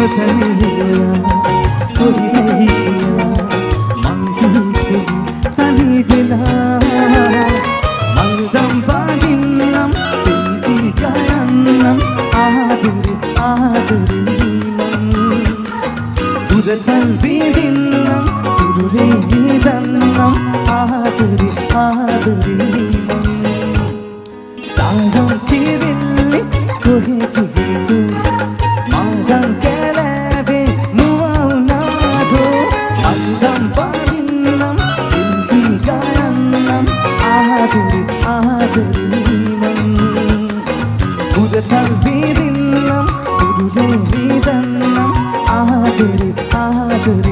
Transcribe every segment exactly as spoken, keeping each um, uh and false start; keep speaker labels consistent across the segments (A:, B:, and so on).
A: කොතනියා කොහේ හිටියා මං හිතේ තනි වෙලා මං සම්පාදින්නම් පිටි ගයන්නම් ආදරේ ආදරේ මං දුරතල් වේදින්නම් දුරේ නිදන්නම් ආදරේ ආදරේ මං සායම් කිරිල්ලි කොහේ කිහිතු මං කැලේ නුවණාදෝ මං පාදින්නම් පිටි ගයන්නම් ආදරේ ආදරේ මං දුරතල් වේදින්නම් දුරේ නිදන්නම් ආදරේ ආදරේ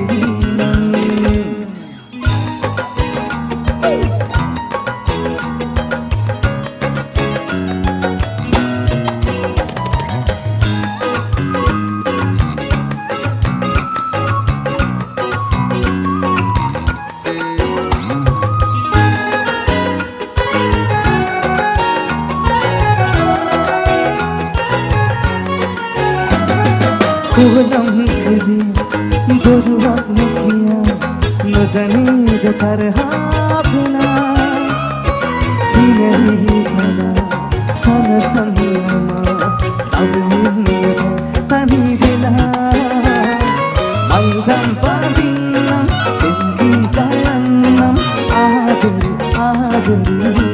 A: කුවලම් කදී දොරුවක් නොකියා නොදනීද තරහා පුනා දිනෙහි කලා සනසන්නම අවිහින්නට තනි වෙලා මංගම් පාදින්නම් එංගි ගයන්නම් ආදරේ ආදරේ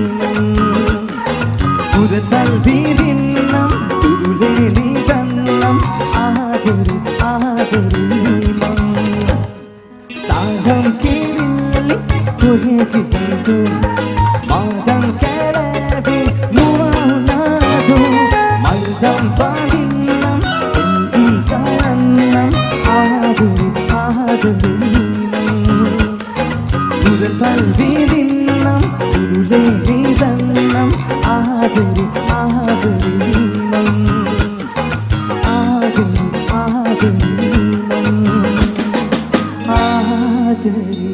A: පුරතල් වීදින්නම් දුරුලේ නිදන්නම් ආදරේ ආදරේ මං සාගම් කිරිල්ලි කොහේ කිහිතු මං කැලේ නුවණාදෝ මං පාදින්නම් එංගි ගයන්නම් ආදරේ ආදරේ දුරතල් වීදින්නම් දුරුලේ නිදන්නම් ආදරේ ආදරේ මං ආදරේ ආදරේ